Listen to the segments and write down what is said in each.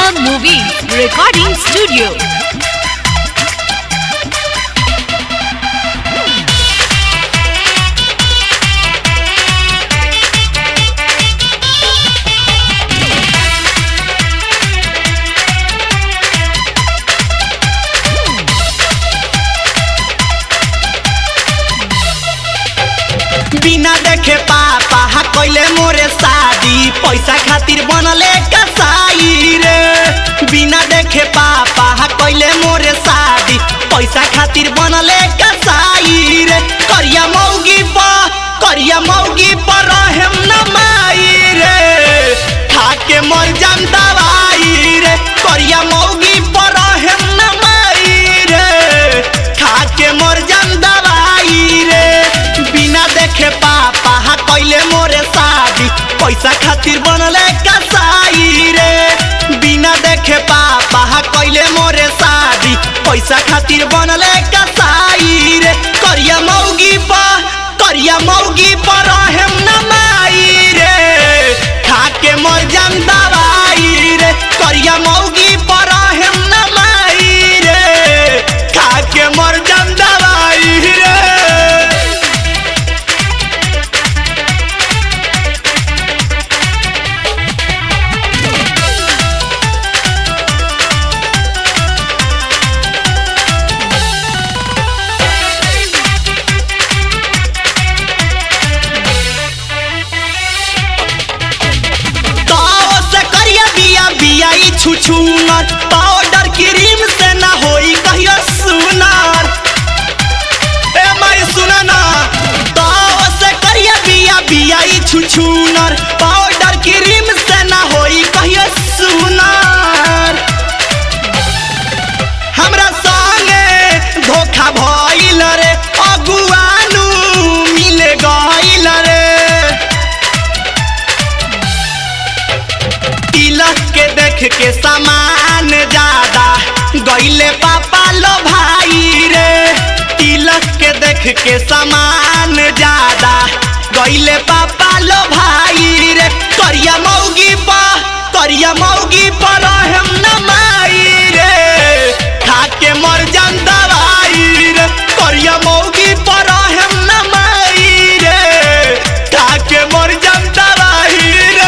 Awesome Movie Recording Studio. बिना देखे पापा कइले मोरे शादी पैसा खातिर बनले कसाई रे। बिना देखे पापा कइले मोरे शादी पैसा खातिर बनले कसाई रे। करिया मौगी पर रहम न माई रे। खाके मर जाम दवाई रे। करिया मौगी पर रहम न माई रे। खाके मर जाम दवाई रे। बिना देखे पापा कइले मोरे शादी पैसा खातिर बनले कसाई रे। बिना देखे पापा कइले मोरे शादी पैसा खातिर बनले कसाई रे। करिया मौगी पर रहम न माई रे। खाके मर जाम दवाई रे। करिया मौगी पर रहम न माई रे। खाके मर जाम दवाई रे। छुछुनर पाउडर क्रीम से ना होई कहियो सुनार। ए माई सुना ना ताव से करिया बिया ई छुछुनर पाउडर क्रीम से ना होई कहियो सुनार। हमरा संगे धोखा भइल रे अगुआनु मिले गइल रे। तिलक के देख के सामान ज्यादा गइले पापा लो भाई रे। तिलक के देख के सामान ज्यादा गइले पापा लो भाई रे। करिया मौगी पर रहम न माई रे। खाके मर जाम दवाई रे। करिया मौगी पर रहम न माई रे। खाके मर जाम दवाई रे।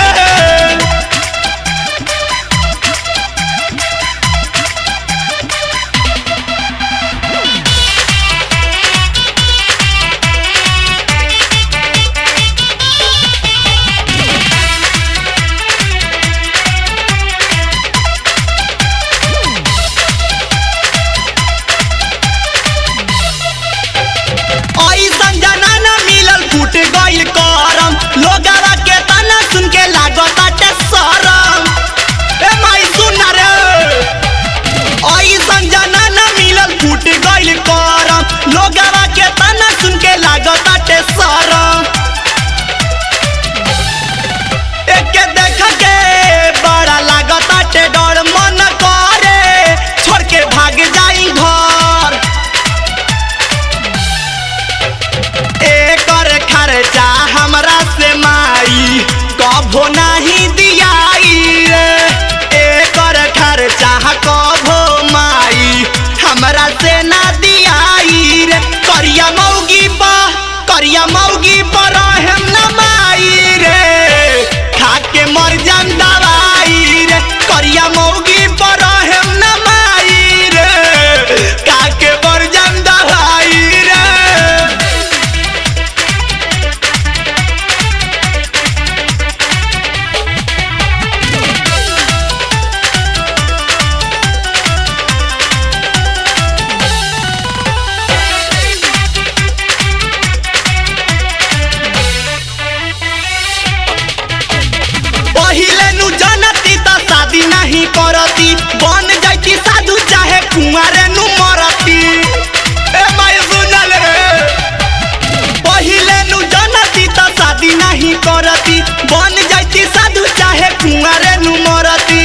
कभो नहीं दियाई रे। एकर खर्चा कभो माई हमरा से ना दियाई रे। करिया मौगी पर रहम न माई रे। खाके मर जाम दवाई रे। करिया मौगी पर रहम न माई रे। खाके मर जाम दवाई रे। नहीं करती बन जाती साधु चाहे कुंवारे नु मरती। ए माय सुनल रे पहिले नु जनती त शादी नहीं करती बन जाती साधु चाहे कुंवारे नु मरती।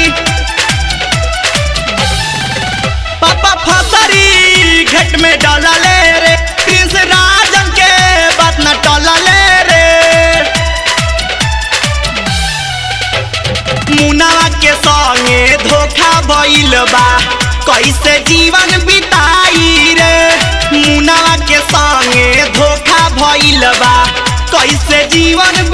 पापा फसरी घेट में डालले रे। प्रिंस राजन के बात न टलले रे। मुनावा के संगे धोखा भइल बा कैसे जीवन बिताई रे मुनावा के संगे धोखा भइल बा कैसे जीवन